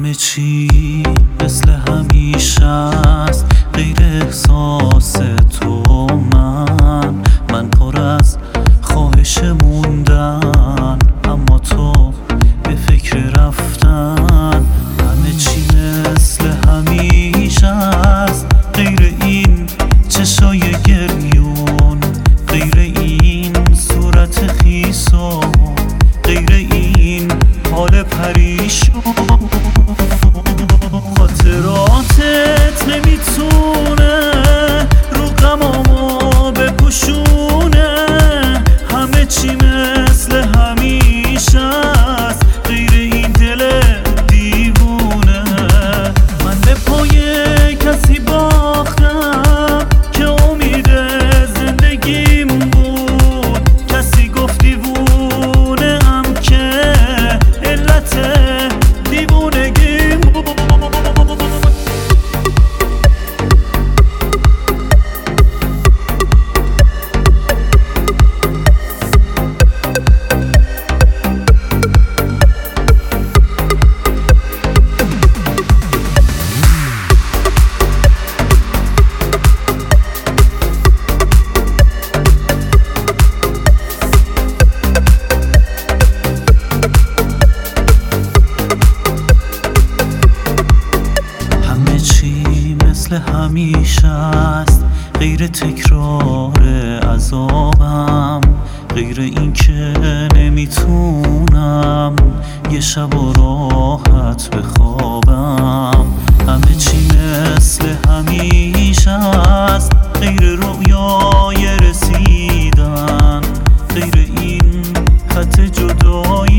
همه چی مثل همیشه است، غیر احساس تو. من پر از خواهش موندن، اما تو به فکر رفتن. همه چی مثل همیشه است، غیر این چشای گریون، غیر این صورت خیس و غیر این حال پریشون. خاطراتت نمیتونه رو غمامو بپوشونه. همه چی مثل همیشه است، غیر این دل دیوونه. من به پای کسی باختم که امید زندگیم بود. کسی گفت دیوونه ام که علت دیوونگیم بود. مثل همیشه است، غیر تکرار عذابم، غیر این که نمیتونم یه شب و راحت بخوابم. همه چی مثل همیشه است، غیر رویای رسیدن، غیر این خط جدایی